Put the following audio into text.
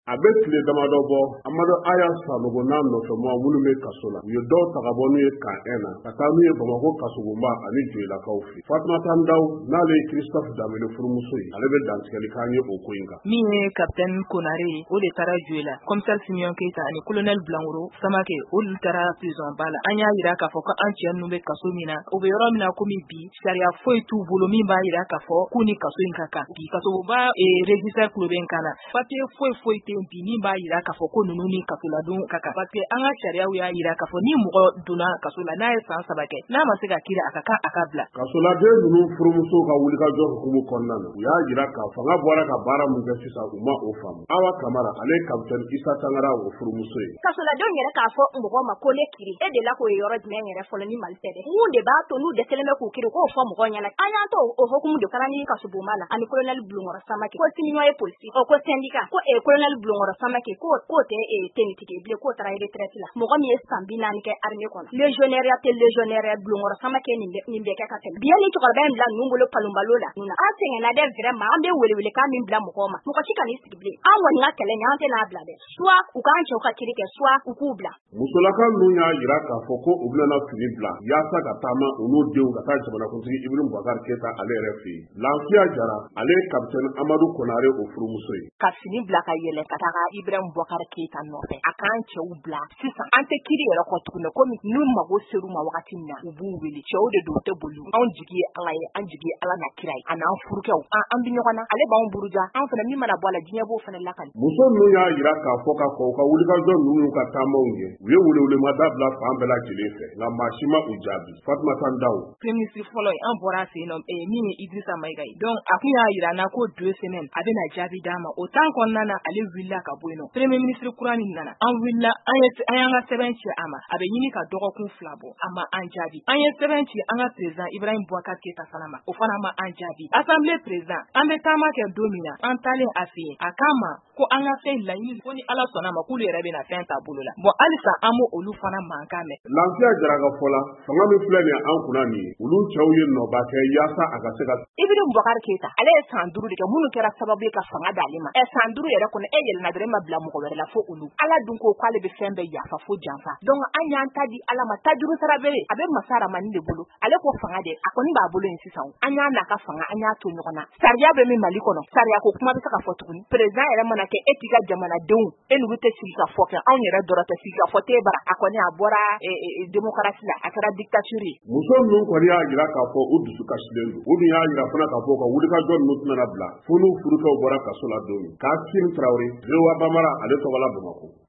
a bɛ tile damadɔ bɔ Amadu Aya Sanogo n'a nɔfɛmɔgɔ minnu bɛ kaso la. U ye dɔw ta ka bɔ n'u ye K1 na ka taa n'u ye Bamakɔ Kasobonba ani Joyilakaw fɛ. Fatumata Ndaw n'ale ye Christophe Dambele furumuso ye, ale bɛ dantigɛli k'an ye o ko in kan. Min ye Capitaine Konare ye, o de taara Joyila. Commissaire Simeon Keita ani Colonel Blankoro Samake olu taara prison ba la. An y'a yira k'a fɔ ko an cɛ ninnu bɛ kaso min na, o bɛ yɔrɔ min na komi bi sariya foyi t'u bolo min b'a yira k'a fɔ k'u ni kaso in ka kan. Bi Kasobonba registre kulo bɛ kan na. Papier foyi tɛ bi min b'a yira k'a fɔ ko ninnu ni kasoladon ka kan. Parce que an ka sariyaw y'a yira k'a fɔ ni mɔgɔ donna kaso la n'a ye san 3 kɛ, n'a ma se ka kiri a ka kan a ka bila. Kasoladen ninnu furumuso ka wulikajɔ hukumu kɔnɔna na, u y'a yira k'a fanga bɔra ka baara mun kɛ sisan u ma o faamu. Awa Kamara ale ye Capitaine Isa Tangara o furumuso ye. Kasoladenw yɛrɛ k'a fɔ mɔgɔ ma ko ne kiri e de la k'o ye yɔrɔ jumɛn yɛrɛ fɔlɔ ni Mali tɛ dɛ. Mun de b'a to n'u dɛsɛlen bɛ k'u kiri k'o fɔ mɔgɔw ɲɛna. An y'an to o hukumu de fana ni Kasobonba la ani Colonel Blankoro Samake ko Simeon ye polisi ko syndicat ko Colonel Blankoro Samake ko tɛ tenitigi bilen ko taara retraite la. Mɔgɔ min ye san 40 kɛ armée kɔnɔ. Légionnaire tɛ légionnaire Blankoro Samake nin bɛ kɛ ka tɛmɛ. Bien ni cɛkɔrɔba in bila ninnu bolo palonbalo la. An sɛgɛnna dɛ vraiment an bɛ welewele kan min bila mɔgɔw ma. Mɔgɔ si ka n'i sigi bilen. An kɔni ka kɛlɛ ɲɛ an tɛ n'a bila dɛ. Soit u k'an cɛw ka kiri kɛ soit u k'u bila. Musolaka ninnu y'a yira k'a fɔ ko u bɛna fini bila yaasa ka taama u n'u denw ka taa jamanakuntigi Ibrahim Boubacar Keita ale yɛrɛ fɛ yen. Lafiya Jara ale ye Capitaine Amadou Konare o furumuso ye. Ka fini bila ka yɛlɛ ka taga Ibrahim Boubacar Keita nɔfɛ. A k'an cɛw bila. Sisan an tɛ kiri yɛrɛ kɔ tuguni komi n'u mago ser'u ma wagati min na u b'u wele. Cɛw de don u tɛ boli. Anw jigi ye Ala ye, an jigi ye Ala na kira ye. A n'an furukɛw an bi ɲɔgɔn na. Ale b'anw buruja. An fana min mana bɔ a la diɲɛ b'o fana lakali. Muso ninnu y'a yira k'a fɔ k'a fɔ u ka wulikajɔ ninnu ka taamaw ye. U ye welewelema dabila fan bɛɛ lajɛlen fɛ nka maa si ma u jaabi. Fatumata Ndaw Premier ministre fɔlɔ ye an bɔra a fɛ yen nɔ min ye Idrissa Maïga ye. Donc a kun y'a yira an na ko 2 semaines a bɛna jaabi d'a ma. O temps kɔnɔna na ale wulila ka bɔ yen nɔ. Premier ministre kura min nana an wulila an y'an ka sɛbɛn ci a ma. A bɛ ɲini ka dɔgɔkun 2 bɔ a ma an jaabi. An ye sɛbɛn ci an ka président Ibrahim Boubacar Keita fana ma. O fana ma an jaabi. Assemblée président an bɛ taama kɛ don min na an talen a fɛ yen a k'a ma ko an ka fɛn laɲini ko ni Ala sɔnna ma k'olu yɛrɛ bɛna fɛn ta bolo la. Bon halisa an b'o olu fana mankan mɛn. Lafiya Jara ka fɔ la fanga min filɛ nin ye an kunna nin ye olu cɛw ye nɔba kɛ yaasa a ka se ka. Ibrahim Boubacar Keita ale ye san 5 de kɛ minnu kɛra sababu ye ka fanga d'ale ma. San 5 yɛrɛ kɔnɔ e yɛlɛnna dɔrɔn ma bila mɔgɔ wɛrɛ la fo olu. Ala dun ko k'ale bɛ fɛn bɛɛ yafa fo janfa. Donc an y'an ta di Ala ma tajuru sara bere a bɛ masa Ramani de bolo. Ale ko fanga de a kɔni b'a bolo yen sisan. An y'a n'a ka fanga an y'a to ɲɔgɔn na. Sariya bɛ min Mali kɔnɔ. Sariya ko kuma bɛ se ka fɔ tuguni. Président yɛrɛ mana kɛ e t'i ka jamanadenw e n'olu tɛ sigi ka fɔ kɛ anw yɛrɛ dɔrɔn tɛ sigi ka fɔ te bara a kɔni a bɔra démocratie la a kɛra dictature ye. Muso ninnu kɔni y'a yira k'a fɔ u dusu kasilen don. U dun y'a yira fana k'a fɔ ka wulikajɔ ninnu tɛna bila fo n'u furukɛw bɔra kaso la don min. Kassim Traoré, VOA Bambara ale tɔgɔ la Bamakɔ.